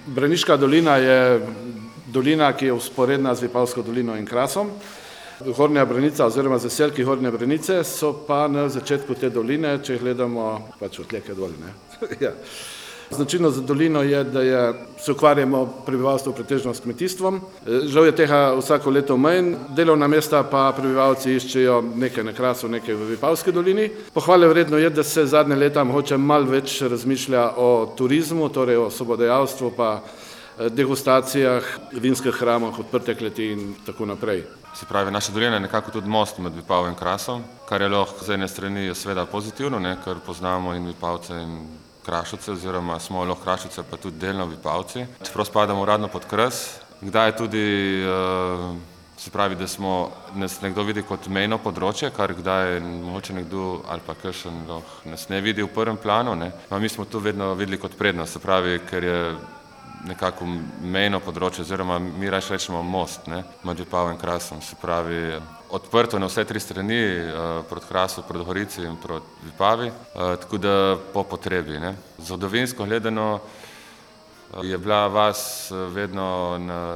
Braniška dolina je dolina, ki je vzporedna z Vipavsko dolino in Krasom. Hornja Branica oziroma zaselki Hornje Branice so pa na začetku te doline, če jih gledamo pač od Leke dol. Ja. Značilno za dolino je, da se ukvarjamo prebivalstvo pretežno s kmetijstvom. Žal je tega vsako leto manj, delovna mesta pa prebivalci iščejo nekaj na Krasu, nekaj v Vipavski dolini. Pohvale vredno je, da se zadnje leta mogoče malo več razmišlja o turizmu, torej o sobodajalstvu pa degustacijah, vinskih hramah, odprte kleti in tako naprej. Se pravi, naša dolina je nekako tudi most med Vipavo in Krasom, kar je lahko z ene strani seveda pozitivno, ker poznamo in Vipavce in Krašovce, oziroma smo lahko Krašovce, pa tudi delno Vipavci. Čeprav spadamo uradno pod Kras, kdaj tudi, se pravi, da nas nekdo vidi kot mejno področje, kar kdaj mogoče nekdo ali pa kakšen nas ne vidi v prvem planu, mi smo tu vedno videli kot prednost, se pravi, ker je nekako mejno področje, oziroma mi rajši rečemo most med Vipavo in Krasom, se pravi odprto na vse tri strani, proti Krasu, proti Gorici in proti Vipavi, tako da po potrebi. Zgodovinsko gledano je bila vas vedno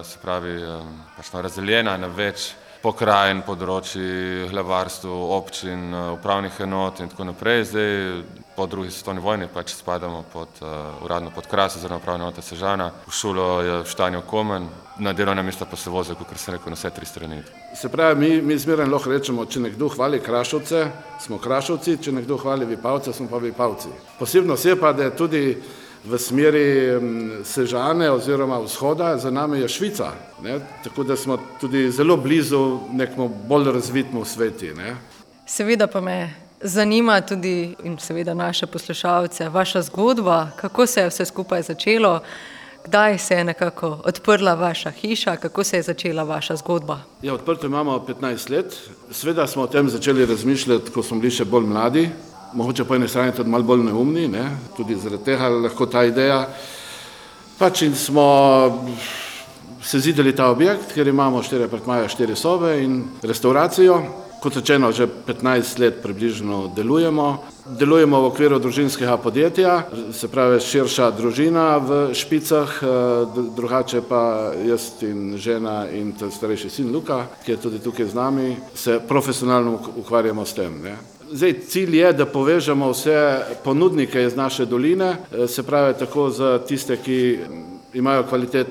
razdeljena na več pokrajin, področji, glavarstv, občin, upravnih enot in tako naprej. Zdaj po drugi svetovni vojni pač spadamo uradno pod Kras, oziroma upravne enote Sežana. V šolo je v Štanju Komen, na delovna mesta pa se vozijo, kot sem rekel, na vse tri strani. Se pravi, mi zmeraj lahko rečemo, če nekdo hvali Krašovce, smo Krašovci, če nekdo hvali Vipavce, smo pa Vipavci. Posebnost je pa, da je tudi v smeri Sežane oziroma vzhoda, za nami je Švica, tako da smo tudi zelo blizu nekemu bolj razvitemu sveti. Seveda pa me zanima tudi in seveda naše poslušalce, vaša zgodba, kako se je vse skupaj začelo, kdaj se je nekako odprla vaša hiša, kako se je začela vaša zgodba? Ja, odprto imamo 15 let, seveda smo o tem začeli razmišljati, ko smo bili še bolj mladi, mogoče po eni strani tudi malo bolj neumni, tudi zaradi tega lahko ta ideja. Pač in smo sezidali ta objekt, ker imamo 4 apartmaje, 4 sobe in restauracijo. Kot rečeno, že 15 let približno delujemo. Delujemo v okviru družinskega podjetja, se pravi širša družina v Špicah, drugače pa jaz in žena in starejši sin Luka, ki je tudi tukaj z nami, se profesionalno ukvarjamo s tem. Zdaj, cilj je, da povežemo vse ponudnike iz naše doline, se pravi tako za tiste, ki imajo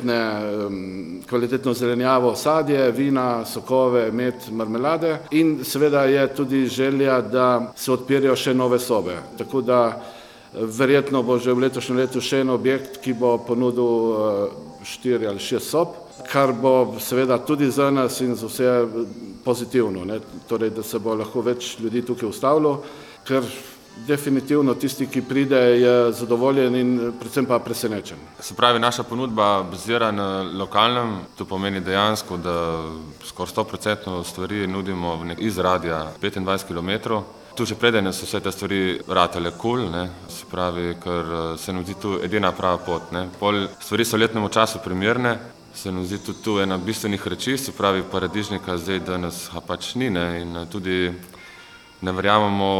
kvalitetno zelenjavo, sadje, vina, sokove, med, marmelade in seveda je tudi želja, da se odpirajo še nove sobe. Tako da verjetno bo že v letošnjem letu še en objekt, ki bo ponudil 4 ali 6 sob, kar bo seveda tudi za nas in za vse pozitivno, torej da se bo lahko več ljudi tukaj ustavilo, ker definitivno tisti, ki pride, je zadovoljen in predvsem pa presenečen. Se pravi, naša ponudba bazira na lokalnem, to pomeni dejansko, da skoraj 100% stvari nudimo iz radija 25 km. Tu že preden so vse te stvari ratale kul, se pravi, ker se nam zdi tu edina prava pot. Stvari so v letnem času primerne, se nam zdi tudi tu ena bistvenih reči, se pravi paradižnika zdaj danes pač ni in tudi ne verjamemo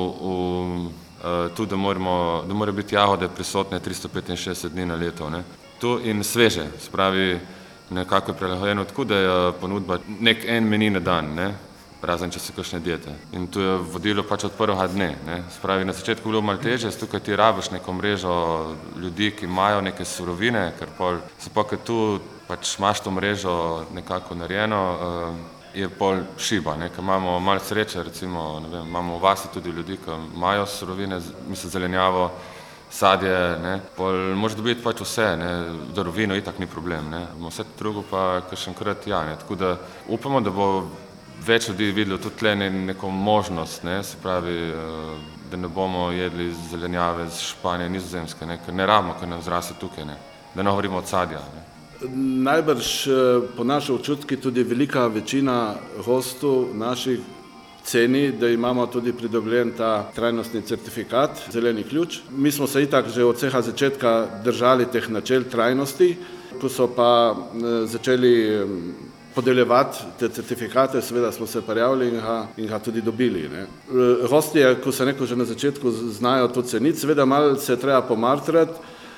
tudi, da mora biti jagode prisotne 365 dni na leto. Tu in sveže, se pravi, nekako je prilagojeno tako, da je ponudba nek en meni na dan, razen če so kakšne diete. In tu je vodilo pač od prvega dne. Se pravi, na začetku bilo malo težje, tukaj ti rabiš neko mrežo ljudi, ki imajo neke surovine, ker se pa, ker tu pač imaš to mrežo nekako narejeno, je pol šiba, ker imamo malo sreče, recimo, imamo v vasi tudi ljudi, ki imajo surovine, mislim zelenjavo, sadje, pol moraš dobiti pač vse, darovino itak ni problem, vse drugo pa kakšenkrat tako da upamo, da bo več ljudi videlo tudi tle neko možnost, se pravi, da ne bomo jedli zelenjave z Španije, Nizozemske, ker ne rabimo, ker nam zraste tukaj, da ne govorimo od sadja. Najbrž po naši občutki tudi velika večina gostov naših ceni, da imamo tudi pridobljen ta trajnostni certifikat, zeleni ključ. Mi smo se itak že od vsega začetka držali teh načel trajnosti, ko so pa začeli podeljevati te certifikate, seveda smo se prijavili in ga tudi dobili. Gostje, ko se neko že na začetku znajo to ceniti, seveda malo se treba pomatrati,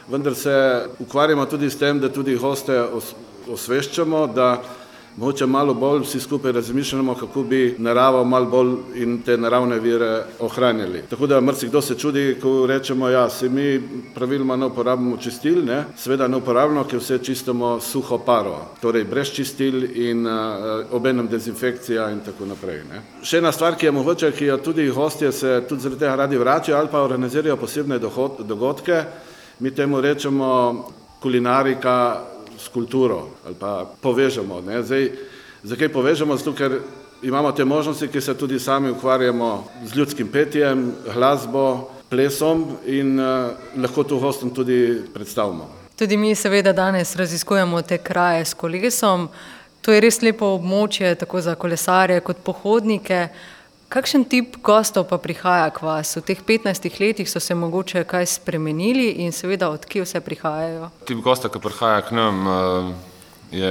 vendar se ukvarjamo tudi s tem, da tudi goste osveščamo, da mogoče malo bolj vsi skupaj razmišljamo, kako bi naravo malo bolj in te naravne vire ohranjali. Tako da marsikdo se čudi, ko rečemo, ja, se mi praviloma ne uporabimo čistil, ne? Seveda ne uporabljamo, ker vse čistimo suho paro, torej brez čistil in obenem dezinfekcija in tako naprej. Ne? Še ena stvar, ki je mogoče, ki jo tudi gostje se tudi zaradi tega radi vračajo ali pa organizirajo posebne dogodke, mi temu rečemo kulinarika s kulturo ali pa povežemo. Ne? Zdaj, zakaj povežemo? Zato, ker imamo te možnosti, ki se tudi sami ukvarjamo z ljudskim petjem, glasbo, plesom in lahko to gostom tudi predstavimo. Tudi mi seveda danes raziskujemo te kraje s kolesom. To je res lepo območje tako za kolesarje kot pohodnike. Kakšen tip gostov pa prihaja k vas? V teh 15 letih so se mogoče kaj spremenili in seveda od kje vse prihajajo? Tip gosta, ki prihaja k nam, je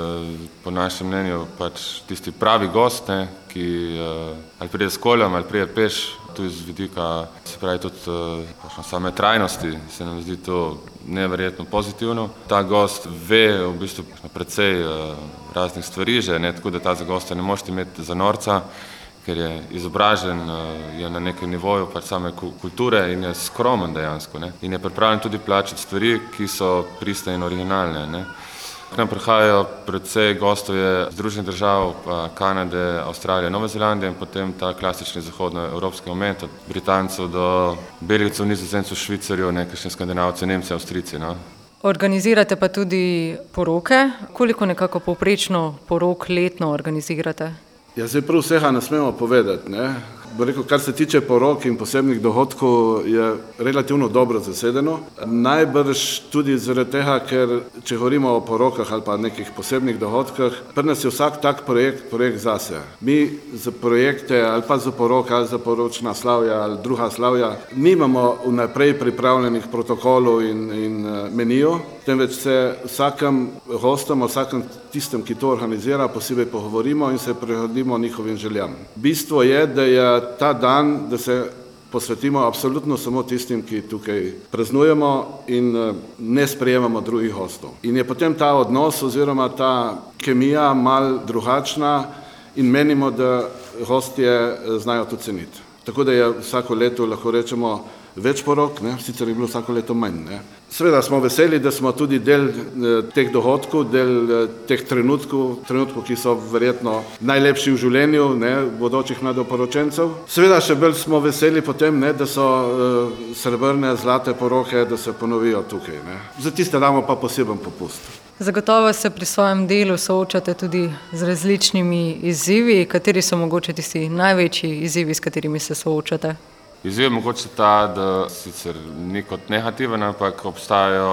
po našem mnenju pač tisti pravi gost, ne, ki ali pride s kolem ali pride peš, tudi z vidika, se pravi tudi same trajnosti, se nam zdi to neverjetno pozitivno. Ta gost ve v bistvu precej raznih stvari že, ne, tako da ta gosta ne možete imeti za norca, ker je izobražen, je na nekem nivoju pač same kulture in je skromen dejansko. Ne? In je pripravljen tudi plačati stvari, ki so priste in originalne. Ne? K nam prihajajo predvsej gostov Združenih držav, Kanade, Avstralije, Nove Zelandije in potem ta klasični zahodnoevropski moment, od Britancev do Belgijcev, Nizozemcev, Švicarjev, nekakšni Skandinavci, Nemci, Avstrijci. No? Organizirate pa tudi poroke. Koliko nekako povprečno porok letno organizirate? Ja, zdaj prav vsega ne smemo povedati. Ne? Rekel, kar se tiče porok in posebnih dogodkov, je relativno dobro zasedeno. Najbrž tudi zaradi tega, ker če govorimo o porokah ali pa nekih posebnih dogodkah, pri nas je vsak tak projekt zase. Mi za projekte ali pa za poroke ali za poročna slavja ali druga slavja nimamo vnaprej pripravljenih protokolov in menijev, temveč se vsakem gostom, vsakem tistem, ki to organizira, posebej pogovorimo in se prihodimo njihovim željam. Bistvo je, da je ta dan, da se posvetimo absolutno samo tistim, ki tukaj praznujemo in ne sprejemamo drugih gostov. In je potem ta odnos oziroma ta kemija mal drugačna in menimo, da gostje znajo to ceniti. Tako da je vsako leto, lahko rečemo, več porok, ne? Sicer je bilo vsako leto manj. Ne? Seveda smo veseli, da smo tudi del teh dogodkov, del teh trenutkov, ki so verjetno najlepši v življenju, ne, bodočih mladoporočencev. Seveda še bolj smo veseli potem, ne, da so srebrne, zlate poroke, da se ponovijo tukaj. Ne. Za tiste damo pa poseben popust. Zagotovo se pri svojem delu soočate tudi z različnimi izzivi. Kateri so mogoče tisti največji izzivi, s katerimi se soočate? Izziv je mogoče ta, da sicer ni kot negativen, ampak obstajajo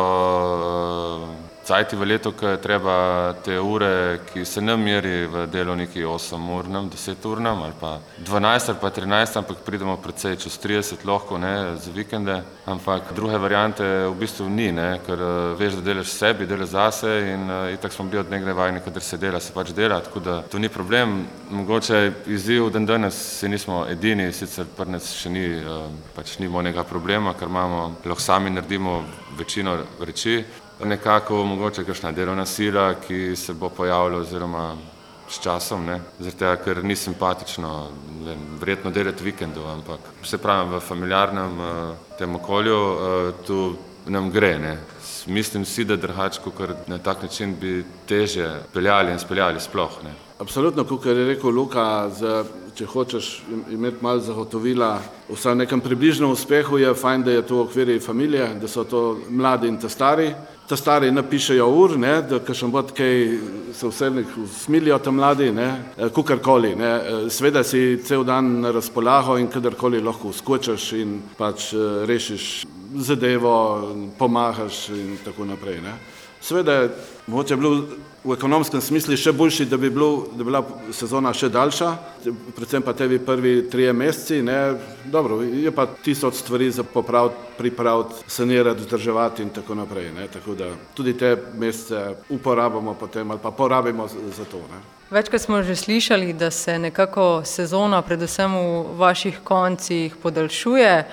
cajti v letu, ko je treba te ure, ki se ne meri v delovniki 8-urnem, 10-urnem ali pa 12 ali pa 13, ampak pridemo precej čez 30 lahko, ne, za vikende, ampak druge variante v bistvu ni, ne, ker veš, da delaš sebi, delaš zase in itak smo bili od nekdaj vajeni, kadar se dela, se pač dela, tako da to ni problem. Mogoče izziv dan danes si nismo edini, sicer pri nas še ni, pač ni monega problema, ker lahko sami naredimo večino reči. Nekako mogoče kakšna delovna sila, ki se bo pojavila oziroma s časom, ne, zaradi tega, ker ni simpatično verjetno delati vikendov, ampak se pravi v familiarnem tem okolju, tu nam gre, ne. Mislim si, da drugače, ker na tak način bi težje peljali in speljali sploh, ne. Absolutno, kot je rekel Luka, če hočeš imeti malo zagotovila v nekem približnem uspehu, je fajn, da je to v okviru familije, da so to mladi in ta stari. Ta stari napišejo ur, ne, da kakšen bod kaj se vselnik usmilijo ta mladi, ne, kukarkoli, ne. Sveda si cel dan na razpolago in kadarkoli lahko skočiš in pač rešiš zadevo, pomagaš in tako naprej, ne. Sveda je mogoče bilo v ekonomskem smislu še boljši, da bi bila sezona še daljša, predvsem pa tebi prvi 3 meseci, ne, dobro, je pa 1000 stvari za popraviti, pripraviti, sanirati, vzdrževati in tako naprej, ne, tako da tudi te mesece uporabimo potem ali pa porabimo za to, ne. Večkrat smo že slišali, da se nekako sezona predvsem v vaših koncih podaljšuje.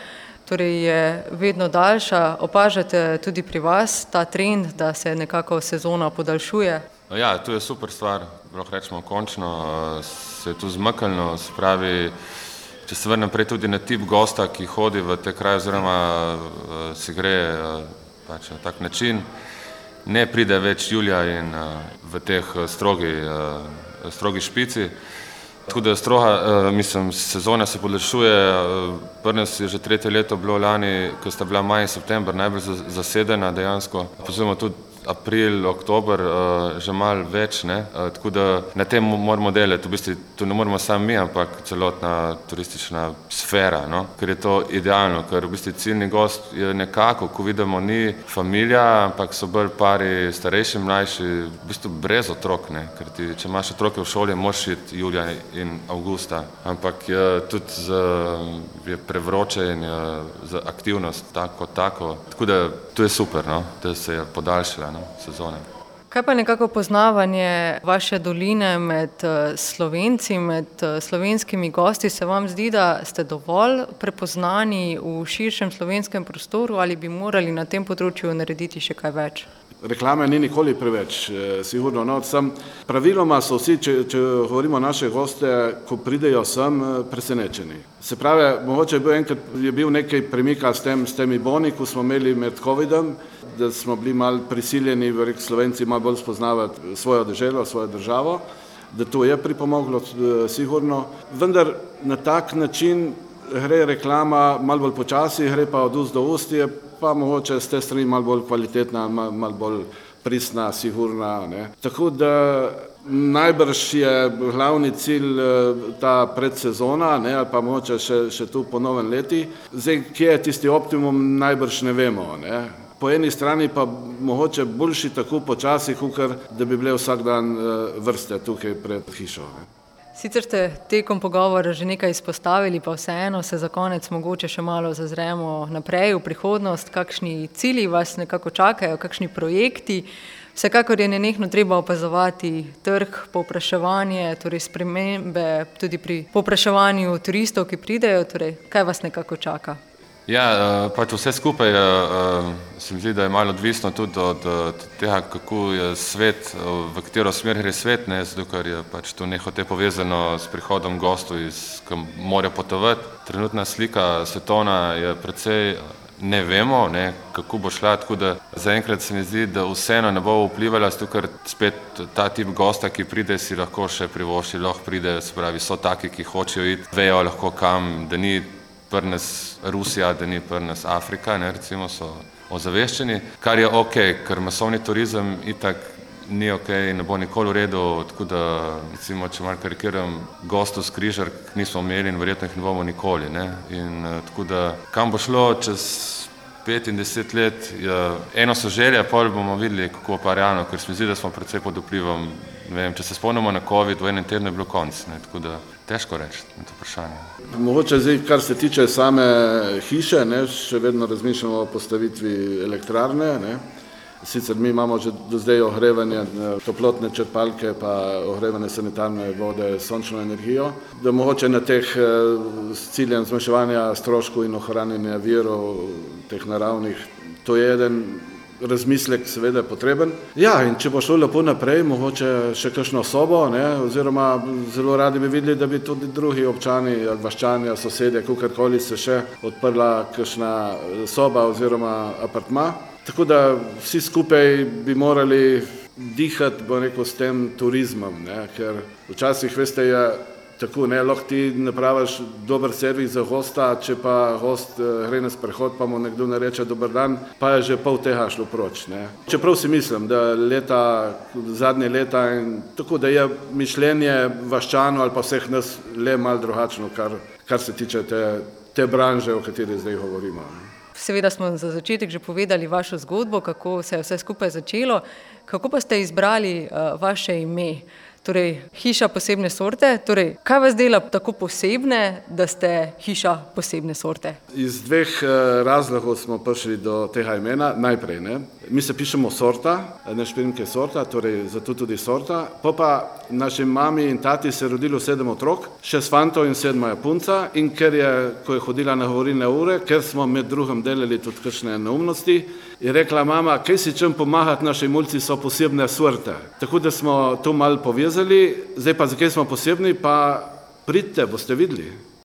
torej je vedno daljša. Opažate tudi pri vas ta trend, da se nekako sezona podaljšuje? Ja, to je super stvar, lahko rečemo končno, se je tu zmaknilo, se pravi, če se vrnem prej tudi na tip gosta, ki hodi v te kraje oziroma se gre pač na tak način, ne pride več julija in v teh strogi špici. Tako da sezona se podaljšuje, pri nas je že tretje leto bilo lani, ko sta bila maj in september najbolj zasedena dejansko, pozivamo tudi april, oktober, že malo več, ne? Tako da na tem moramo delati, v bistvu tu ne moramo samo mi, ampak celotna turistična sfera, no? Ker je to idealno, ker v bistvu ciljni gost je nekako, ko vidimo, ni familija, ampak so bolj pari starejši, mlajši, v bistvu brez otrok, ne? Ker če imaš otroke v šoli, moraš iti julija in avgusta, ampak tudi je prevroče in za aktivnost tako, da to je super, no? Da se je podaljšala sezone. Kaj pa nekako poznavanje vaše doline med Slovenci, med slovenskimi gosti? Se vam zdi, da ste dovolj prepoznani v širšem slovenskem prostoru ali bi morali na tem področju narediti še kaj več? Reklame ni nikoli preveč, sigurno. No, praviloma so vsi, če govorimo naše goste, ko pridejo sem, presenečeni. Se pravi, mogoče je bil nekaj premika s temi boni, ko smo imeli med covidom, da smo bili malo prisiljeni, Slovenci malo bolj spoznavati svojo deželo, svojo državo, da to je pripomoglo sigurno. Vendar na tak način gre reklama malo bolj počasi, gre pa od ust do ust, je pa mogoče z te strani malo bolj kvalitetna, malo bolj pristna, sigurna, ne. Tako da najbrž je glavni cilj ta predsezona, ne, ali pa mogoče še tu po novem leti. Zdaj, kje je tisti optimum, najbrž ne vemo, ne. Po eni strani pa mogoče boljši tako počasi, kakor da bi bile vsak dan vrste tukaj pred hišo, ne. Sicer ste tekom pogovora že nekaj izpostavili, pa vseeno se za konec mogoče še malo zazremo naprej v prihodnost, kakšni cilji vas nekako čakajo, kakšni projekti. Vsekakor je nenehno treba opazovati trg, povpraševanje, torej spremembe tudi pri povpraševanju turistov, ki pridejo, torej kaj vas nekako čaka? Ja, pač vse skupaj se mi zdi, da je malo odvisno tudi od tega, kako je svet, v katero smer gre svet, ne, zato ker je pač to nehote povezano s prihodom gostov, ki morajo potovati. Trenutna slika svetovna je precej, ne vemo, ne, kako bo šla, tako da zaenkrat se mi zdi, da vseeno ne bo vplivala, zato ker spet ta tip gosta, ki pride, si lahko še privošči, lahko pride, se pravi, so taki, ki hočejo iti, vejo lahko kam, da ni pri nas Rusija, da ni pri nas Afrika, ne, recimo so ozaveščeni, kar je okej, ker masovni turizem itak ni okej, ne bo nikoli v redu, tako da, recimo, če malo karikiram, gostov s križark nismo imeli in verjetno jih ne bomo nikoli, ne, in tako da, kam bo šlo čez 5 in 10 let, eno so želje, pol bomo videli, kako pa realno, ker se mi zdi, da smo precej pod vplivom, ne vem, če se spomnimo na COVID, v enem tednu je bilo konc, ne, tako da težko reči na to vprašanje. Mogoče zdaj, kar se tiče same hiše, ne, še vedno razmišljamo o postavitvi elektrarne, ne. Sicer mi imamo že do zdaj ogrevanje toplotne črpalke pa ogrevanje sanitarne vode s sončno energijo, da mogoče na teh s ciljem zmanjševanja stroškov in ohranjanja virov teh naravnih, to je eden razmislek seveda potreben. Ja, in če bo šlo lepo naprej, mogoče še kakšno sobo, ne, oziroma zelo radi bi videli, da bi tudi drugi občani, vaščani, sosedje, kakorkoli se še odprla kakšna soba oziroma apartma. Tako da vsi skupaj bi morali dihati, bo rekel, s tem turizmom, ne, ker včasih, veste, je tako, ne, lahko ti napraviš dober servis za gosta, če pa gost gre na sprehod, pa mu nekdo ne reče dober dan, pa je že pol tega šlo proč, ne. Čeprav si mislim, da zadnje leta in tako, da je mišljenje vaščanov ali pa vseh nas le malo drugačno, kar se tiče te branže, o kateri zdaj govorimo. Seveda smo za začetek že povedali vašo zgodbo, kako se je vse skupaj začelo. Kako pa ste izbrali vaše ime? Torej, hiša posebne sorte. Torej, kaj vas dela tako posebne, da ste hiša posebne sorte? Iz dveh razlogov smo prišli do tega imena. Najprej, mi se pišemo sorta, ne špirinke sorta, torej zato tudi sorta. Pa naši mami in tati se je rodilo 7 otrok, 6 fantov in 7 punca, in ko je hodila na govorilne ure, ker smo med drugim delali tudi kakšne neumnosti, je rekla mama, kaj si čem pomagati, naši mulci so posebne sorte. Tako da smo to malo povezali, zdaj pa zakaj smo posebni, pa pridite, boste videli.